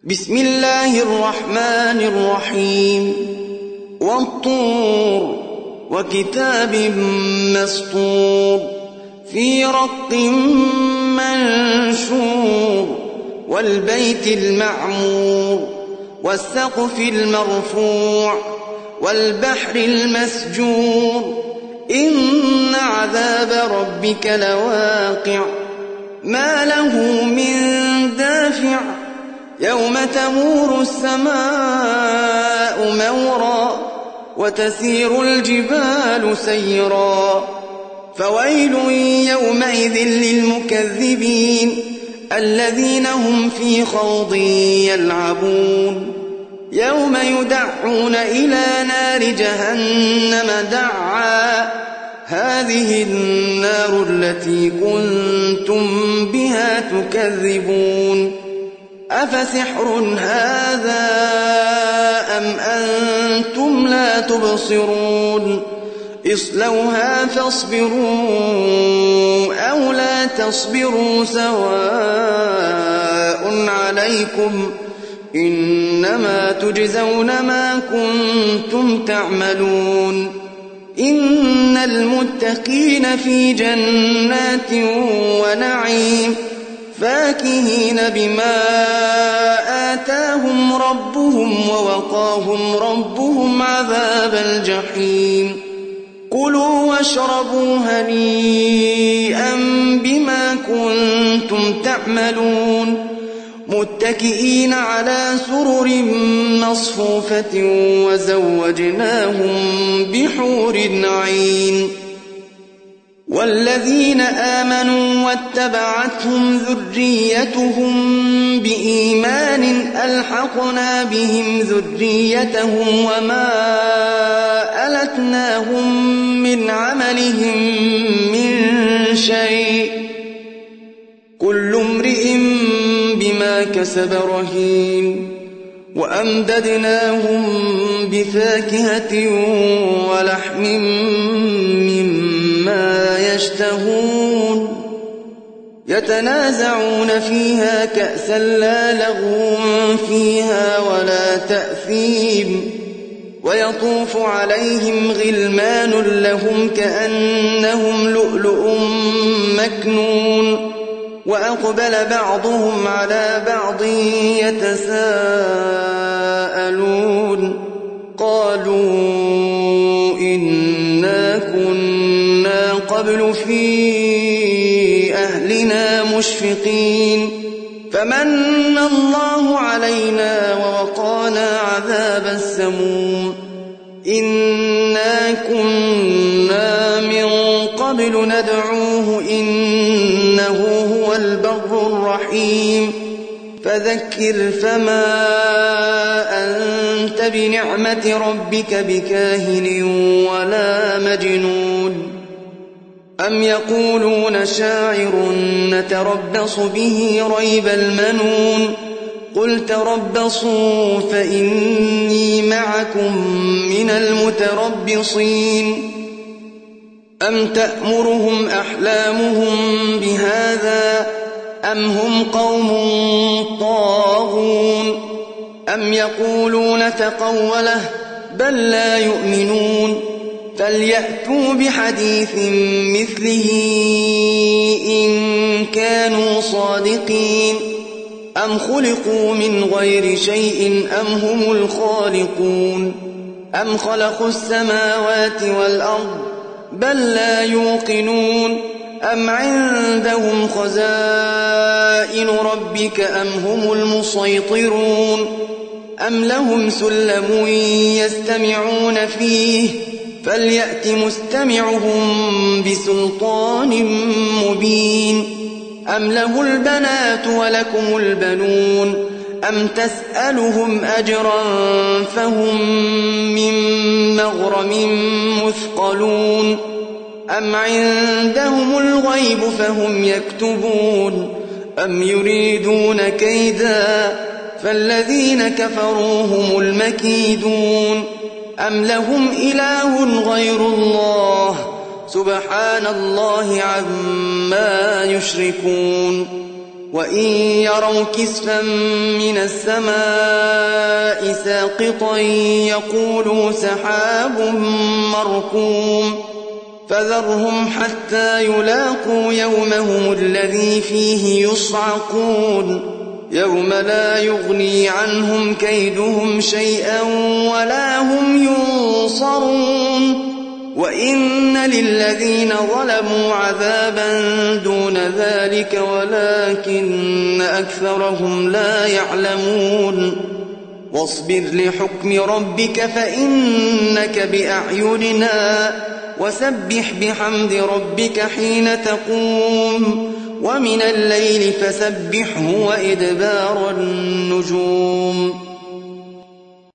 بسم الله الرحمن الرحيم والطور وكتاب مسطور في رق منشور والبيت المعمور والسقف المرفوع والبحر المسجور إن عذاب ربك لواقع ما له من دافع يوم تمور السماء مورا وتسير الجبال سيرا فويل يومئذ للمكذبين الذين هم في خوض يلعبون يوم يدعون إلى نار جهنم دعا هذه النار التي كنتم بها تكذبون أفسحر هذا أم أنتم لا تبصرون اصلوها فاصبروا أو لا تصبروا سواء عليكم إنما تجزون ما كنتم تعملون إن المتقين في جنات ونعيم فاكهين بما آتاهم ربهم ووقاهم ربهم عذاب الجحيم كلوا واشربوا هنيئا بما كنتم تعملون متكئين على سرر مصفوفة وزوجناهم بحور عين والذين آمنوا واتبعتهم ذريتهم بإيمان ألحقنا بهم ذريتهم وما ألتناهم من عملهم من شيء كل امرئ بما كسب رهين وأمددناهم بفاكهة ولحم مما يشتهون يتنازعون فيها كأسا لا لغو فيها ولا تأثيم ويطوف عليهم غلمان لهم كأنهم لؤلؤ مكنون وأقبل بعضهم على بعض يتساءلون قالوا إنا كنا قبل في أهلنا مشفقين فمن الله علينا ووقانا عذاب السموم إنا كنا من قبل ندعوه إنه هو البر الرحيم فذكر فما أنت بنعمة ربك بكاهن ولا مجنون أم يقولون شاعر نتربص به ريب المنون قل تربصوا فإني معكم من المتربصين أم تأمرهم أحلامهم بهذا أم هم قوم طاغون أم يقولون تقوله بل لا يؤمنون فليأتوا بحديث مثله إن كانوا صادقين أم خلقوا من غير شيء أم هم الخالقون أم خلقوا السماوات والأرض بل لا يوقنون أم عندهم خزائن ربك أم هم المسيطرون أم لهم سلم يستمعون فيه فليأت مستمعهم بسلطان مبين أم له البنات ولكم البنون أم تسألهم أجرا فهم من مغرم مثقلون أم عندهم الغيب فهم يكتبون أم يريدون كيدا فالذين كفروا هم المكيدون أم لهم إله غير الله سبحان الله عما يشركون وإن يروا كسفا من السماء ساقطا يقولوا سحاب مركوم فذرهم حتى يلاقوا يومهم الذي فيه يصعقون يوم لا يغني عنهم كيدهم شيئا ولا هم ينصرون وإن للذين ظلموا عذابا دون ذلك ولكن أكثرهم لا يعلمون واصبر لحكم ربك فإنك بأعيننا وسبح بحمد ربك حين تقوم ومن الليل فسبحه وإدبار النجوم